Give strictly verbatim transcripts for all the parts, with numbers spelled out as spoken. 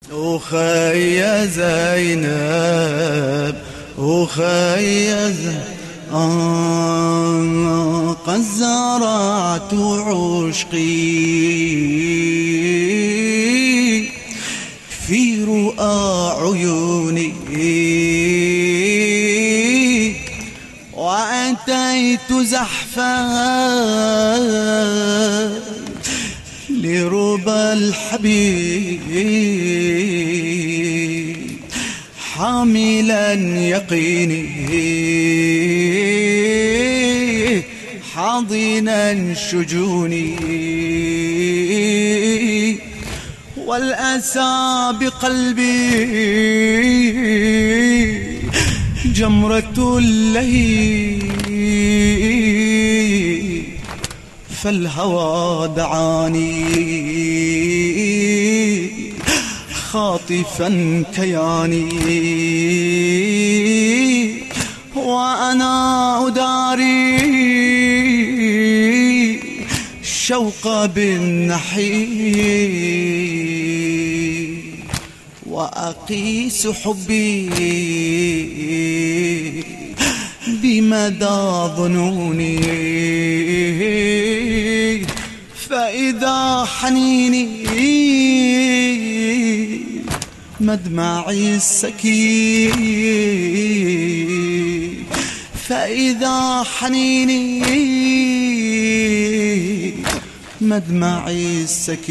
أخي زينب أخي زينب آه قد زرعت عشقي في رؤى عيوني وأتيت زحفا لربى الحبيب حاملا يقيني حاضنا شجوني والأسى بقلبي جمرة اللهيب فالهوى دعاني خاطفا كياني وأنا أداري الشوق بالنحيب وأقيس حبي بمدى ظنوني فإذا حنيني مدمعي السكين فإذا حنيني مدمعي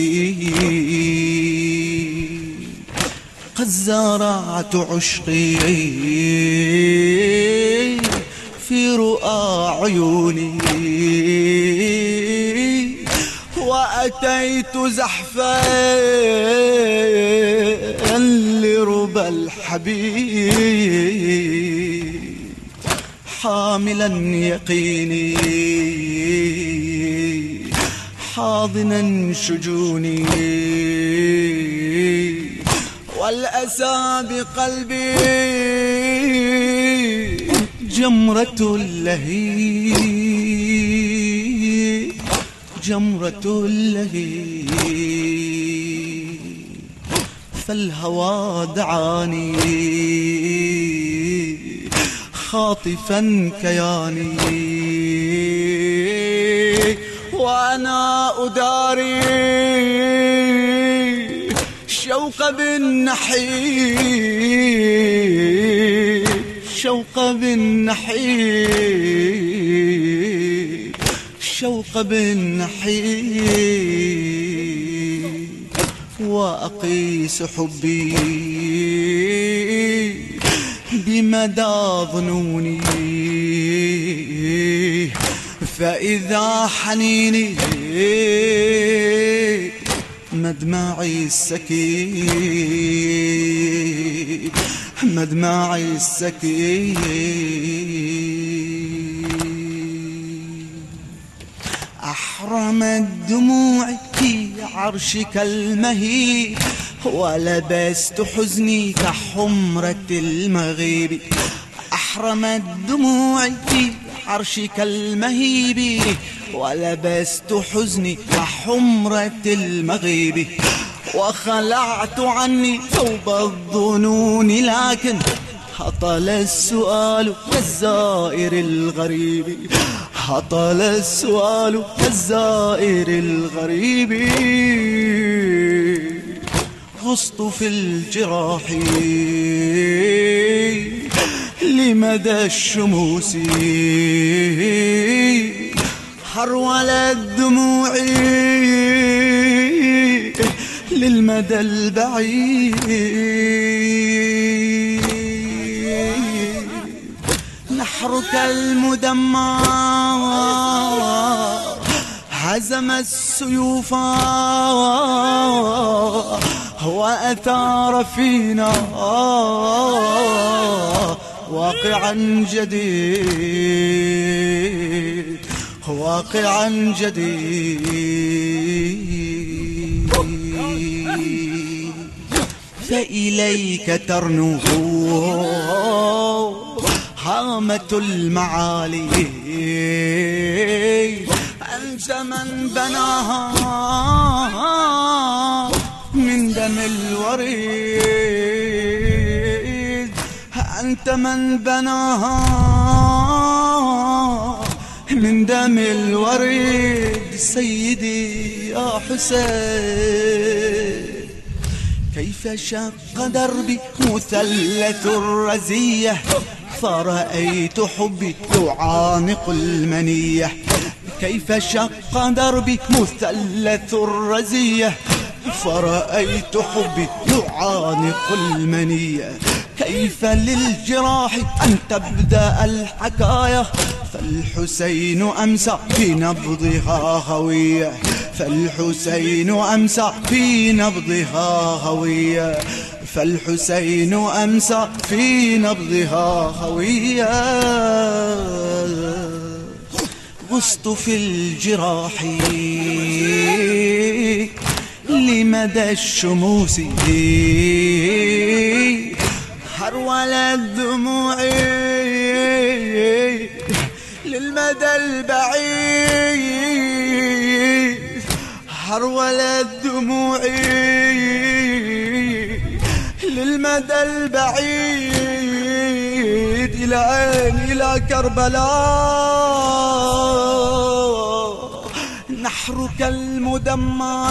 السكين قد زرعت عشقي في رؤى عيوني وأتيت زحفا لربى الحبيب حاملا يقيني حاضنا شجوني والأسى بقلبي جمرة اللهيب جمرة اللهيب فالهوى دعاني خاطفا كياني وأنا أداري شوق بالنحيب شوق بالنحيب شوق بالنحيب وأقيس حبي بمدى ظنوني فإذا حنيني مدمعي السكين مدمعي السكين أحرمت دموعي في عرشك المهيب ولبست حزني كحمرة المغيب أحرمت دموعي في عرشك المهيب ولبست حزني كحمرة المغيب وخلعت عني ثوب الظنون لكن هطل السؤال كالزائر الغريب هطل السؤال كالزائر الغريب غصت في الجراح لمدى الشموس حرول الدموع للمدى البعيد نحرك المدمر هزم السيوف وأثار فينا واقعا جديد واقعا جديد فإليك ترنو هامة المعالي أنت من بناها من دم الوريد أنت من بناها من دم الوريد سيدي يا حسين. كيف شق دربي مثلث الرزية فرأيت حبي يعانق المنية. كيف شق دربي مثلث الرزية فرأيت حبي يعانق المنية. كيف للجراح أن تبدأ الحكاية فالحسين أمسى في نبضها هوية. فالحسين أمسى في نبضها هوية. فالحسين أمسى في نبضها هوية. غصت في الجراح لمدى الشموس هرول الدموع للمدى البعيد. هرول الدموع للمدى البعيد إلى عين إلى كربلاء. نحرك المدمع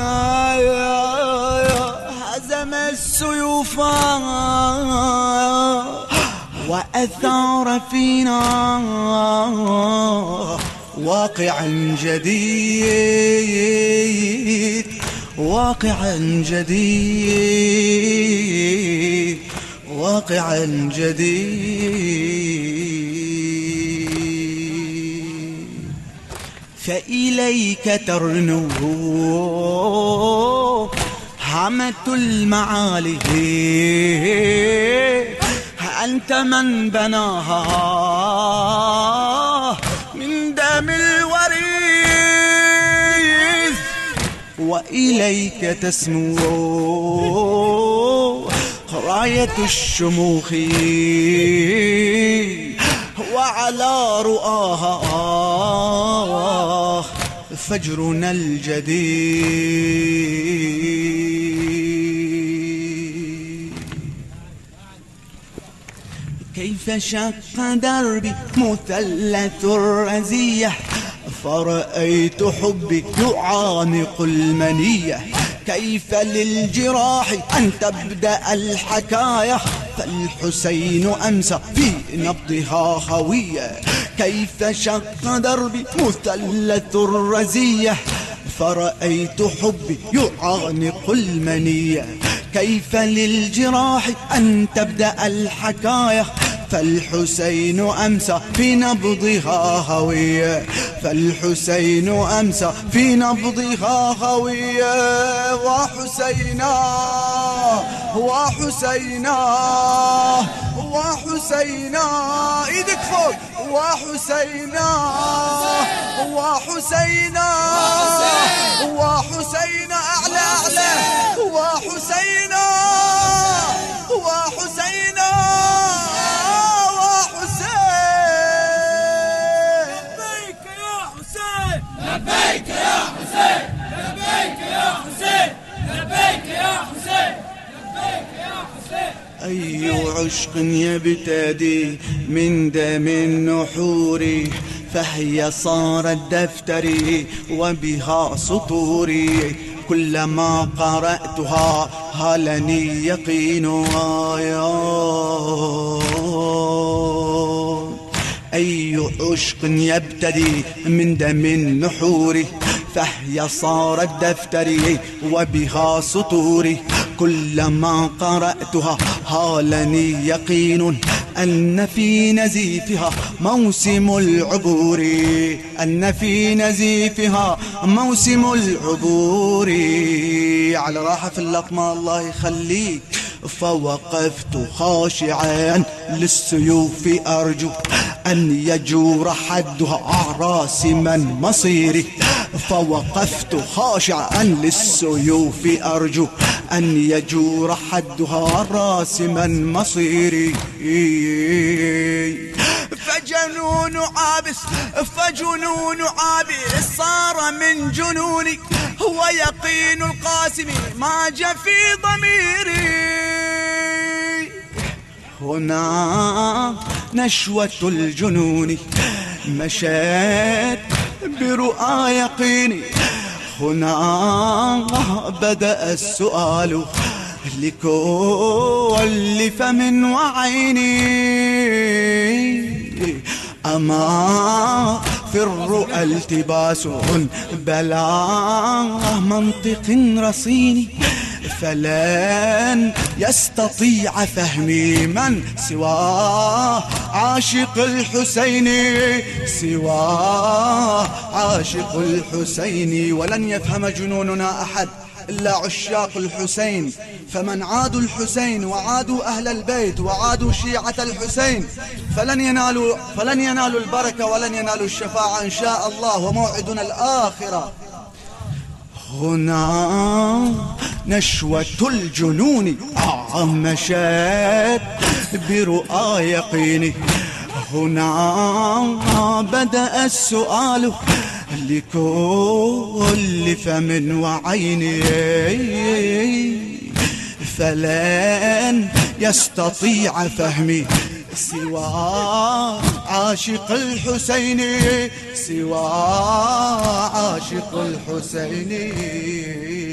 هزم السيوف وأثار فينا واقعا جديد. واقعا جديد. واقعا جديد. فإليك ترنو هامة المعالي أنت من بناها من دم الوريث. وإليك تسمو راية الشموخ وعلى رؤاها فجرنا الجديد. كيف شق دربي مثلث الرزية فرأيت حبي يعانق المنية. كيف للجراح أن تبدأ الحكاية فالحسين أمسى في نبضها هوية. كيف شق دربي مثلث الرزية فرأيت حبي يعانق المنية. كيف للجراح أن تبدأ الحكاية فالحسين أمسى في نبضها هوية. فالحسين أمسى في نبضها هوية. وحسينا وحسينا وحسينا ايدك فوق. وحسينا وحسينا وحسينا اعلى اعلى. وحسينا وحسينا لبيك يا حسين. لبيك يا حسين. لبيك يا حسين. لبيك يا حسين. أي عشق يبتدي من دم النحور فهي صارت دفتري وبها سطوري. كلما قرأتها هلني يقينها. أي عشق يبتدي من دم النحور فهي صارت دفتري وبها سطوري. كلما قرأتها هالني يقين أن في نزيفها موسم العبور. أن في نزيفها موسم العبور. على راحة في اللطمة الله يخليك. فوقفت خاشعا للسيوف أرجو أن يجور حدها راسما مصيري. فوقفت خاشعا للسيوف أرجو أن يجور حدها راسما مصيري. فجنون عابس فجنون عابس صار من جنوني ويقين القاسم ما جاء في ضميري. هنا نشوة الجنون مشيت برؤى يقيني. هنا بدأ السؤال لكل فم وعيني. أما في الرؤى التباس بلا منطق رصين، فلن يستطيع فهمي من سوى عاشق الحسين، سوى عاشق الحسين. ولن يفهم جنوننا أحد إلا عشاق الحسين، فمن عادوا الحسين وعادوا أهل البيت وعادوا شيعة الحسين فلن ينالوا, فلن ينالوا البركة ولن ينالوا الشفاعة إن شاء الله، وموعدنا الآخرة. هنا نشوة الجنون مشت برؤى يقيني. هنا بدأ السؤال لكل فم وعيني، فلن يستطيع فهمي سوى عاشق الحسين، سوى عاشق الحسين.